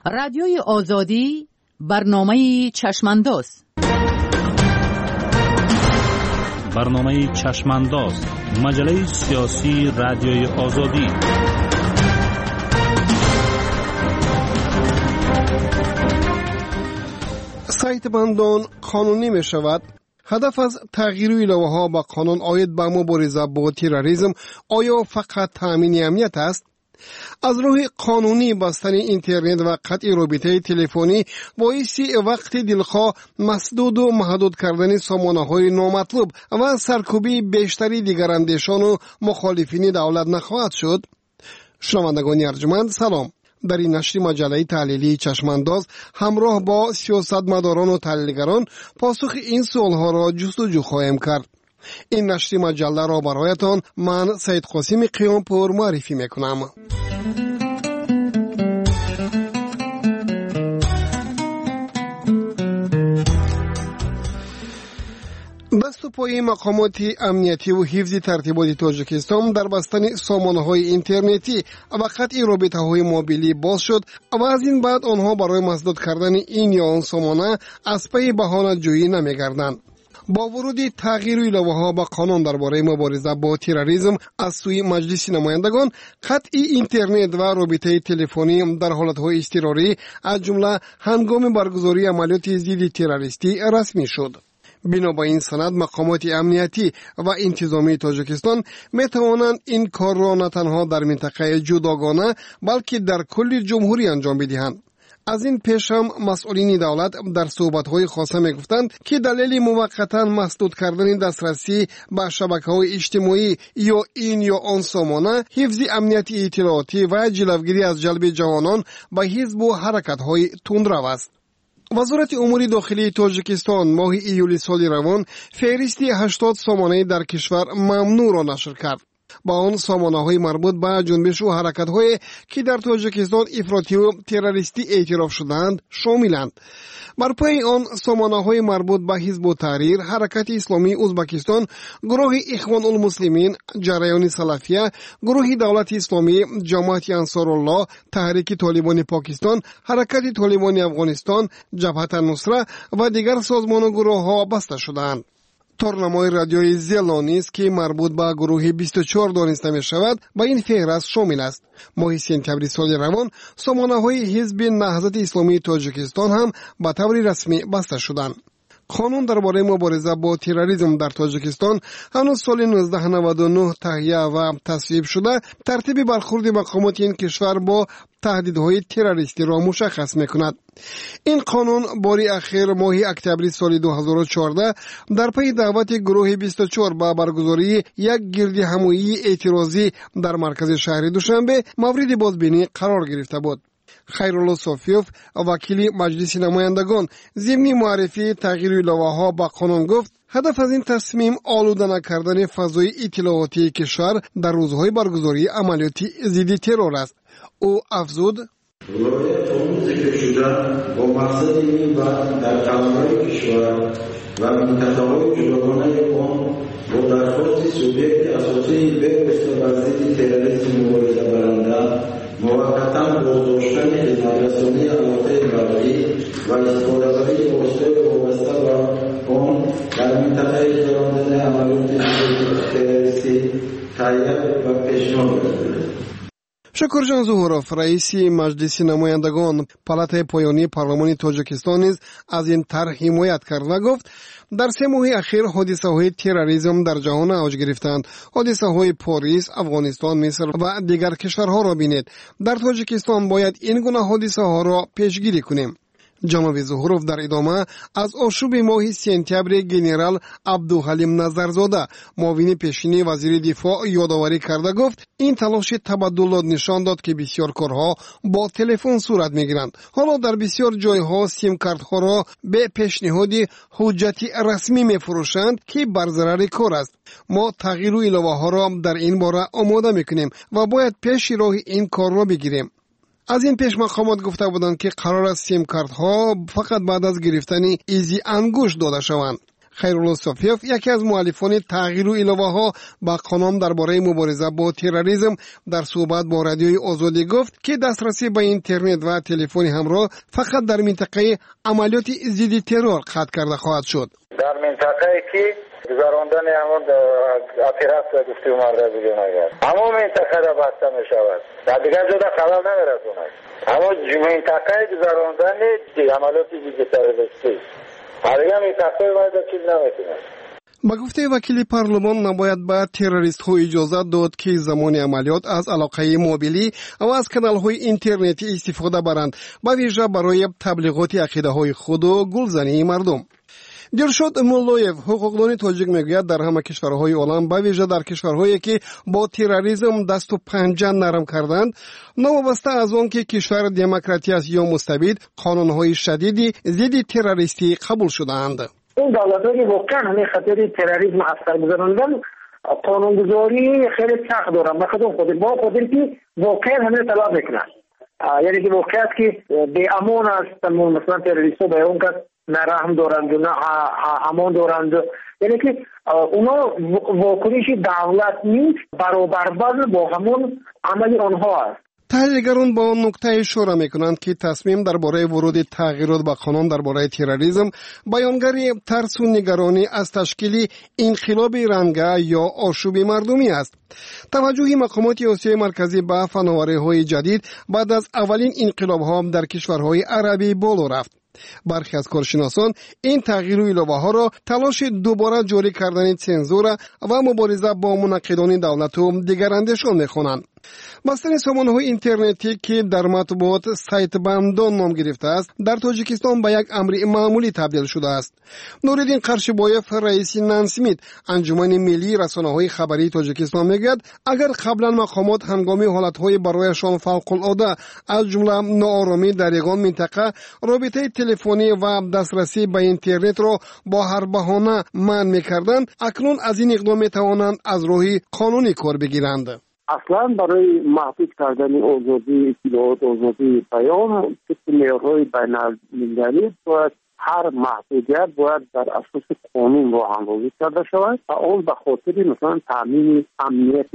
رادیوی آزادی برنامه چشمانداز. برنامه چشمانداز، مجله سیاسی رادیوی آزادی. سایت بندان قانونی می شود. هدف از تغییر ایلوه ها به قانون آید به مبارزه با تروریسم آیا فقط تامین امنیت است؟ از روح قانونی بستن اینترنت و قطع رابطه تلفنی باعثی وقت دلخواه مسدود و محدود کردن سامانه‌های نامطلوب و سرکوبی بیشتری دیگر اندیشان و مخالفین دولت نخواهد شد. شنوندگان ارجمند سلام. در این نشر مجله تحلیلی چشمانداز همراه با سیاستمداران و تحلیلگران پاسخ این سوالها را جستجو خواهیم کرد. این نشر مجله را برایتان من سید قاسم قیامپور معرفی میکنم. دست و پای مقامات امنیتی و حفظ ترتیبات تاجیکستان در بستن سامانه‌های اینترنتی و قطع رابطه‌های موبیلی باز شد و از این بعد آنها برای مسدود کردن این یا آن سامانه از پی بهانه جویی نمی‌گردند. با ورود تغییر ایلوه‌ها به قانون درباره مبارزه با تروریسم از سوی مجلس نمایندگان، قطع اینترنت و رابطه تلفنی در حالت‌های اضطراری از جمله هنگام برگزاری عملیات ضد تروریستی رسمی شد. بنا به این سند مقامات امنیتی و انتظامی تاجیکستان می توانند این کار را نه تنها در منطقه جداگانه بلکه در کل جمهوری انجام بدهند. از این پیش هم مسئولین دولت در صحبت‌های خاصه می‌گفتند که دلیل موقتا مسدود کردن دسترسی به شبکه‌های اجتماعی یا این یا آن سامانه حفظ امنیت اطلاعاتی و جلوگیری از جلب جوانان به حزب و حرکت‌های تندرو است. وزارت امور داخلی تاجیکستان ماه ایول سال روان فهرستی 80 سامانه در کشور ممنوع را نشر کرد. با آن سامانه‌های مربوط به جنبش و حرکت‌های که در تاجیکستان افراطی و تروریستی اعتراف شدند شاملند. بر پای آن سامانه‌های مربوط به حزب التحریر، حرکت اسلامی ازبکستان، گروه اخوان المسلمین، جریان سلفیه، گروه دولت اسلامی، جماعت انصارالله، تحریک طالبان پاکستان، حرکت طالبان افغانستان، جبهت النصره و دیگر سازمان و گروه‌ها بسته شدند. تورنمای رادیوی زیلانیز که مربوط به گروه 24 دانسته می شود به این فهرست شامل است. ماه سپتامبر سال روان سامانه‌های حزب نهضت اسلامی تاجیکستان هم به طور رسمی بسته شدند. قانون درباره مبارزه با تروریسم در تاجیکستان هنوز سال 1999 تهیه و تصویب شده ترتیب برخورد مقامات این کشور با تهدیدهای تروریستی را مشخص می‌کند. این قانون باری اخیر ماه اکتبر سال 2014 در پی دعوت گروه 24 به برگزاری یک گرد همایی اعتراضی در مرکز شهر دوشنبه مورد بازبینی قرار گرفته بود. خیرالله صافیوف وکیل مجلس نمایندگان ضمن معرفی تغییر ایلوه‌ها به قانون گفت هدف از این تصمیم آلوده نکردن فضای اطلاعاتی کشور در روزهای برگزاری عملیات ضد ترور است. او افزود رعایت آن ذکر شده با مقصد این بحث در قوانین کشور و منطقه‌های جداگانه آن با درخواست سوبیکت اساسی به بسته‌بندی تروریسم مبارزه برنده موقتا بازداشتن خدمترسانی علاقه بقایی و استفاده‌بری واسطه وابسته به آن در منطقه انجام دادن عملیات تروریستی تهیه و پیشنهاد کرده. شکرجان ظهورов رئیس مجلس نمایندگان پالاتای پایانی پارلمان تاجیکستان نیز از این طرح حمایت کرد و گفت در 3 ماه اخیر حادثه‌های تروریسم در جهان اوج گرفتند. حادثه‌های پاریس، افغانستان، مصر و دیگر کشورها را بینید. در تاجیکستان باید این گونه حادثه‌ها را پیشگیری کنیم. جناب ظهورов در ادامه از آشوب ماه سپتامبر گنرال عبدالحلیم نظرزاده معاون پیشین وزیر دفاع یادآوری کرده گفت این تلاش تبدل نشان داد که بسیار کارها با تلفن صورت میگیرند. حالا در بسیار جایها سیم کارت‌ها را به پیشنهاد حجتی رسمی میفروشند که بر ضرر کار است. ما تغییر ایلوه‌ها را در این باره آماده میکنیم و باید پیش راه این کار را بگیریم. از این پیش مقامات گفته بودند که قرار است سیم کارت ها فقط بعد از گرفتن ایزی انگشت داده شوند. خیرالله صافیف یکی از مؤلفان تغییر و الهه‌ها با قانون درباره مبارزه با تروریسم در صحبت با رادیوی آزادی گفت که دسترسی به اینترنت و تلفن همراه فقط در منطقه عملیات ضد ترور قطع کرده خواهد شد. در منطقه‌ای که گذراندن همون اپراسیون گفتی مرده دیگه نگرد همون منطقه را بسته می شود در دیگه جدا خبر نمیرسونه همون منطقه گذراندن عملیات ضد تروریستی دیگه منطقه باید چیز نمیتونه. با گفته وکیل پارلمان نباید به تروریست ها اجازه داد که زمان عملیات از علاقه موبیلی و از کانال های اینترنتی استفاده برند به ویژه برای تبلیغات عقیده های خود و گلزنی مردم. دلشاد مولویف حقوقدان تاجیک میگوید در همه کشورهای عالم به ویژه در کشورهایی که با تروریسم دست و پنجه نرم کردند نوابسته از آن که کشور دموکراتی است یا مستبد قانونهای شدیدی ضد تروریستی قبول شدهاند. این دولت‌های واقعا همه خطر تروریسم اثر گذراندن قانونگذاری خیلی سخت دارن بخاطر خود با خودی که واقعا همه طلب میکنن یعنی که واقعیت که به امان است مثلا تروریست‌ها به اون کس نه رحم دارند و نه امان دارند یعنی که اونا واکنش دولت نیست برابر با همون عمل آنها است. تحلیلگران با نکته اشاره میکنند که تصمیم درباره ورود تغییرات به قانون درباره تروریسم بیانگر ترس و نگرانی از تشکیل انقلاب رنگه یا آشوب مردمی است. توجه مقامات آسیای مرکزی به فناوری‌های جدید بعد از اولین انقلاب‌ها در کشورهای عربی بالا رفت. برخی از کارشناسان این تغییر و الهه‌ها را تلاش دوباره جاری کردن سانسور و مبارزه با منقدان دولت و دیگراندیشان می‌خوانند. بستن سامانه‌های اینترنتی که در مطبوعات سایت بندان نام گرفته است در تاجیکستان به یک امر معمولی تبدیل شده است. نورالدین قرشبایف رئیس نانسمیت انجمن ملی رسانه‌های خبری تاجیکستان میگوید اگر قبلا مقامات هنگامی حالت‌های برایشان فوق‌العاده از جمله ناآرامی در یگان منطقه رابطه تلفنی و دسترسی به اینترنت را با هر بهانه منع می‌کردند اکنون از این اقدام می‌توانند از راه قانونی کار بگیرند. اصلا برای محدود کردن آزادی اطلاعات آزادی بیان معیارهای بین‌المللی باید هر محدودیت باید در اساس قانون راه‌اندازی کرده شود و آن به خاطر مثلا تامین امنیت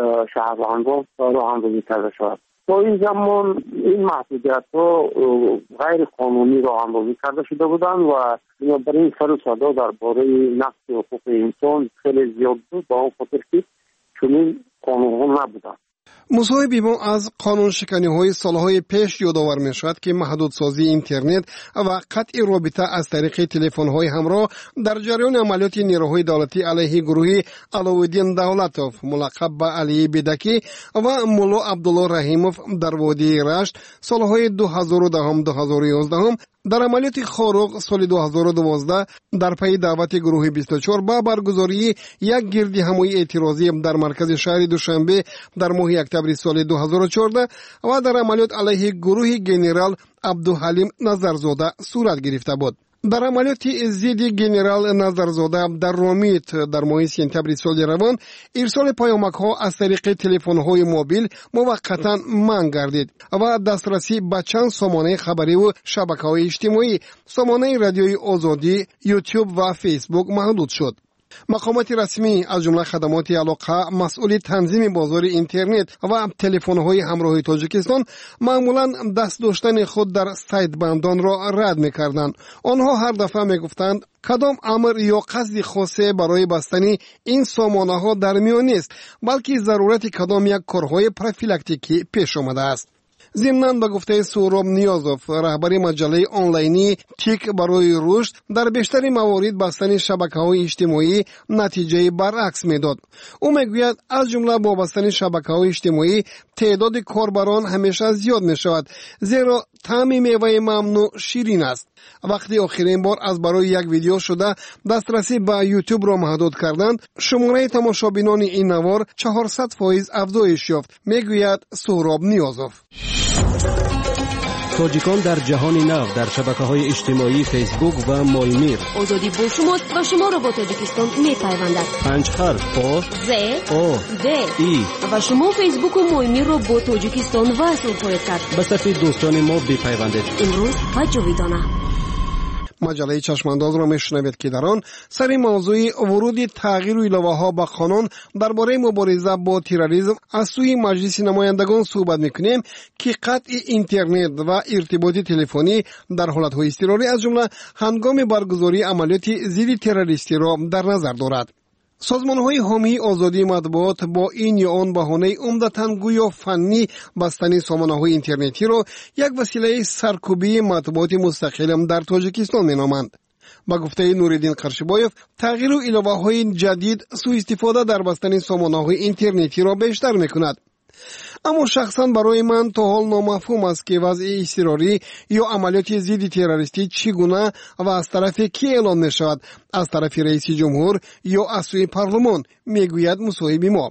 شهروندان راه‌اندازی کرده شود. تا این زمان این محدودیت ها غیر قانونی راه‌اندازی کرده شده بودند و بنابراین سر و صدا درباره نقض حقوق انسان خیلی زیاد بود با اون خاطر که چنین قانون‌ها نبودند. مصاحبه ما از قانون شکنی‌های سالهای پیش یادآور می‌شود که محدودسازی اینترنت و قطع رابطه از طریق تلفن‌های همراه در جریان عملیات نیروهای دولتی علیه گروه علاءالدین دولتوف ملقب به علی بدکی و مولا عبدالله رحیموف در وادی رشت سالهای 2010-2011 در عملیات خاروق سال 2012 در پی دعوت گروه 24 با برگزاری یک گرد همایی اعتراضی در مرکز شهر دوشنبه در ماه اکتبر سال 2014 و در عملیات علیه گروه گنرال عبدالحلیم نظرزاده صورت گرفته بود. در عملیات ضد گنرال نظرزاده در رامیت در ماه سپتامبر سال روان ارسال پیامک‌ها از طریق تلفن‌های موبیل موقتا منع گردید و دسترسی به چند سامانه خبری و شبکه‌های اجتماعی سامانه رادیوی آزادی، یوتیوب و فیسبوک محدود شد. مقامات رسمی از جمله خدمات علاقه مسئول تنظیم بازار اینترنت و تلفن‌های همراه تاجیکستان معمولاً دست داشتن خود در سایت بندان را رد می‌کردند. آنها هر دفعه می‌گفتند کدام امر یا قصد خاصی برای بستن این سامانه‌ها در میان نیست بلکه ضرورت کدام یک کارهای پروفیلاکتیکی پیش آمده است. ضمناً به گفته سهراب نیازوف رهبر مجله آنلاینی تیک برای رشد در بیشتر موارد بستن شبکه‌های اجتماعی نتیجه برعکس میداد. او میگوید از جمله با بستن شبکه‌های اجتماعی تعداد کاربران همیشه زیاد میشود زیرا طعم میوه ممنوع شیرین است. وقتی آخرین بار از برای یک ویدیو شده دسترسی به یوتیوب را محدود کردند شماره تماشابینان این نوار 400% افزایش یافت میگوید سهراب نیازوف. تاجیکان در جهان نو در شبکه‌های اجتماعی فیسبوک و مایمیر آزادی با شماست و شما را با تاجیکستان می‌پیوندد. 5 حرف آ ز او د ای و شما فیسبوک و مایمیر را با تاجیکستان وصل خواهید کرد. به صفحه دوستان ما بپیوندید. امروز و جاویدانه. مجله چشمانداز را میشنوید که در آن سر موضوع ورود تغییر و الهه‌ها به قانون درباره مبارزه با تروریسم از سوی مجلس نمایندگان صحبت میکنیم که قطع اینترنت و ارتباط تلفنی در حالت‌های اضطراری از جمله هنگام برگزاری عملیات ضد تروریستی را در نظر دارد. سازمان‌های حامی آزادی مطبوعات با این یا آن بهانه عمدتاً گویا فنی بستن سامانه‌های اینترنتی را یک وسیله سرکوبی مطبوعات مستقل در تاجیکستان می‌نامند. با گفته نوریدین قرشبایف، تغییر و الهه‌های جدید سوء استفاده در بستن سامانه‌های اینترنتی را بیشتر می‌کند. اما شخصا برای من تا حال نامفهوم است که وضع اضطراری یا عملیات ضد تروریستی چگونه و از طرف کی اعلان می شود، از طرف رئیس جمهور یا از سوی پارلمان، میگوید مصاحب ما.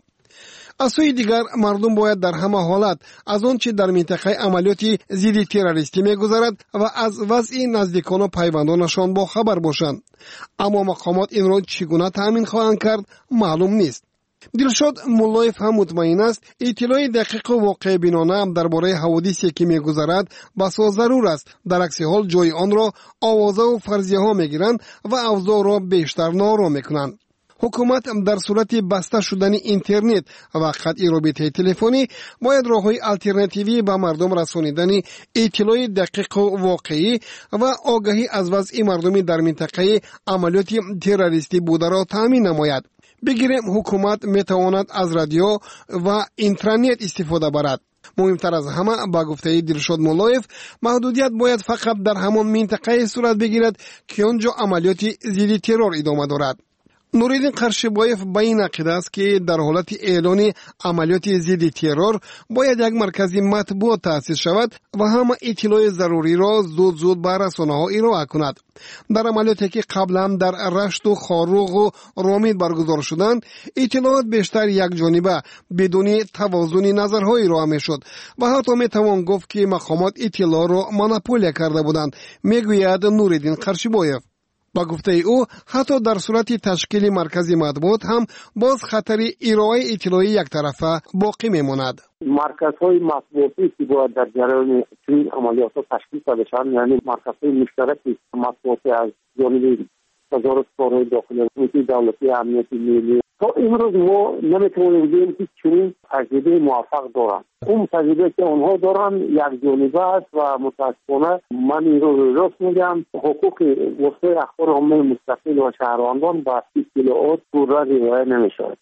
از سوی دیگر مردم باید در همه حالت از آنچه در منطقه عملیات ضد تروریستی میگذرد و از وضع نزدیکان و پیوندانشان با خبر باشند. اما مقامات این را چگونه تأمین خواهند کرد معلوم نیست. دلشاد مولایف هم مطمئن است اطلاع دقیق و واقع بینانه درباره حوادثی که میگذرد بسیار ضرور است. در عکس حال جای آن را آوازه و فرضیه ها میگیرند و اوضاع را بیشتر نارام میکنند. حکومت در صورت بسته شدن اینترنت و قطع رابطه تلفنی باید راه‌های الटरनेटिव्ی به مردم رسانیدن اطلاع دقیق و واقعی و آگاهی از وضع مردمی در منطقه عملیات تروریستی بوده را تامین نماید. بگیریم حکومت میتواند از رادیو و اینترنت استفاده برد. مهمتر از همه با گفته دلشاد مولایف، محدودیت باید فقط در همان منطقه صورت بگیرد که آنجا عملیات ضد ترور ادامه دارد. نوریدین قرشبایف به این عقیده است که در حالت اعلان عملیات ضد ترور باید یک مرکز مطبوعات تأسیس شود و همه اطلاع ضروری را زود به رسانه‌ها ارائه کند. در عملیاتی که قبلا در رشت و خاروغ و رامید برگزار شدند، اطلاعات بیشتر یک جانبه بدون توازن نظرهای ارائه میشد و حتی میتوان گفت که مقامات اطلاع را مونوپول کرده بودند، میگوید نوریدین قرشبایف. با گفته او حتی در صورت تشکیل مرکز مطبوعات هم باز خطر ارائه اطلاعی یک طرفه باقی میماند. مرکزهای مطبوعاتی که باید در جریان چنین عملیات تشکیل شده شوند، یعنی مرکزهای مشترک مطبوعاتی از جانب وزارت کارهای داخلی، دولتی، امنیت ملی، تا امروز ما نمیتونیم بگیم که چنین تجربه موفق دارند. اون تجربه که آنها دارند یک جانبه است و متاسفانه من این رو راست میگم، حقوق وسایل اخبار عامه مستقل و شهروندان با اطلاعات پورا رعایت نمیشود.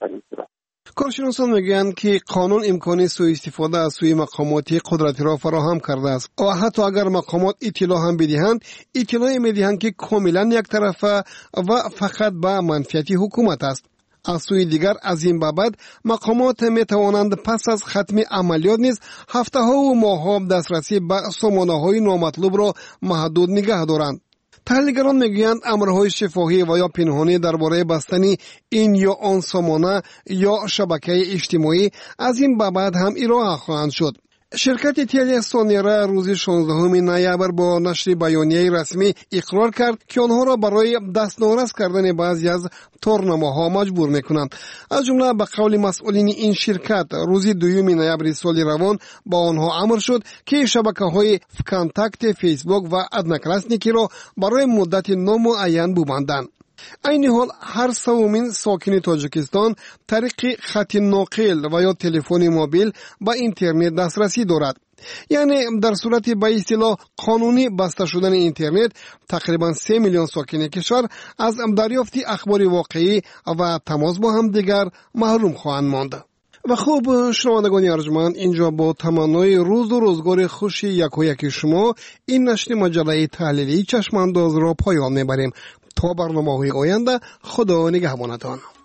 کارشناسان میگویند که قانون امکان سوء استفاده از سوی مقامات قدرتی را فراهم کرده است و حتی اگر مقامات اطلاع هم بدهند، اطلاع میدهند که کاملا یک طرفه و فقط به منفعت حکومت است. از سوی دیگر از این بابت مقامات می توانند پس از ختم عملیات نیز هفته ها و ماه ها دسترسی به سامانه های نامطلوب را محدود نگه دارند. تحلیلگران میگویند امرهای شفاهی و یا پنهانی درباره بستن این یا آن سامانه یا شبکه اجتماعی از این بابت هم ارائه خواهند شد. شرکت تلی سونیرا روز 16 نوامبر با نشر بیانیه رسمی اقرار کرد که آنها را برای دستنوارس کردن بعضی از تورنماها مجبور میکنند. از جمله به قول مسئولین این شرکت روز 2 نوامبر سال روان با آنها امر شد که شبکه‌های فکانتاکت، فیسبوک و ادناکلاسنیکی را برای مدت نامعین ببندند. این حال هر سومین ساکن تاجیکستان طریق خط ناقل و یا تلفن موبیل با اینترنت دسترسی دارد. یعنی در صورت به اصطلاح قانونی بسته شدن اینترنت، تقریبا 3 میلیون ساکن کشور از دریافت اخبار واقعی و تماس با هم دیگر محروم خواهند ماند. و خوب شنوندگان ارجمند، اینجا با تمنای روز و روزگار خوش یک شما این نشر مجله تحلیلی چشمانداز را پایان میبریم. تا برنامه‌های آینده، خدا نگهبانتان.